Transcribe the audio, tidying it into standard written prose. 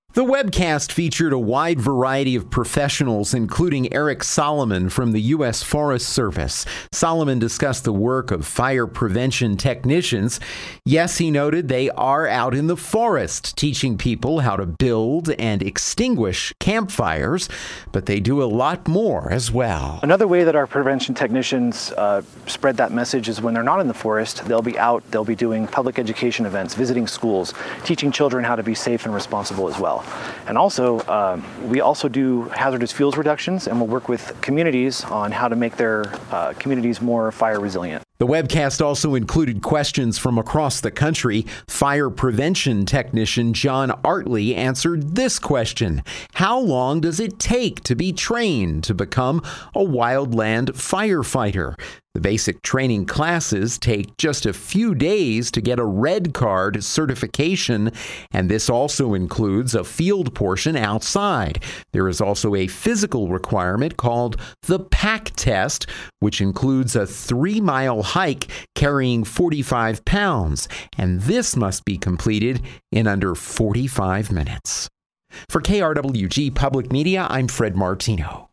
The webcast featured a wide variety of professionals, including Eric Solomon from the U.S. Forest Service. Solomon discussed the work of fire prevention technicians. Yes, he noted they are out in the forest teaching people how to build and extinguish campfires, but they do a lot more as well. Another way that our prevention technicians spread that message is when they're not in the forest, they'll be out, they'll be doing public education events, visiting schools, teaching children how to be safe and responsible as well. And also, we also do hazardous fuels reductions, and we'll work with communities on how to make their communities more fire resilient. The webcast also included questions from across the country. Fire prevention technician John Artley answered this question: how long does it take to be trained to become a wildland firefighter? The basic training classes take just a few days to get a red card certification, and this also includes a field portion outside. There is also a physical requirement called the PAC test, which includes a 3-mile hike carrying 45 pounds, and this must be completed in under 45 minutes. For KRWG Public Media, I'm Fred Martino.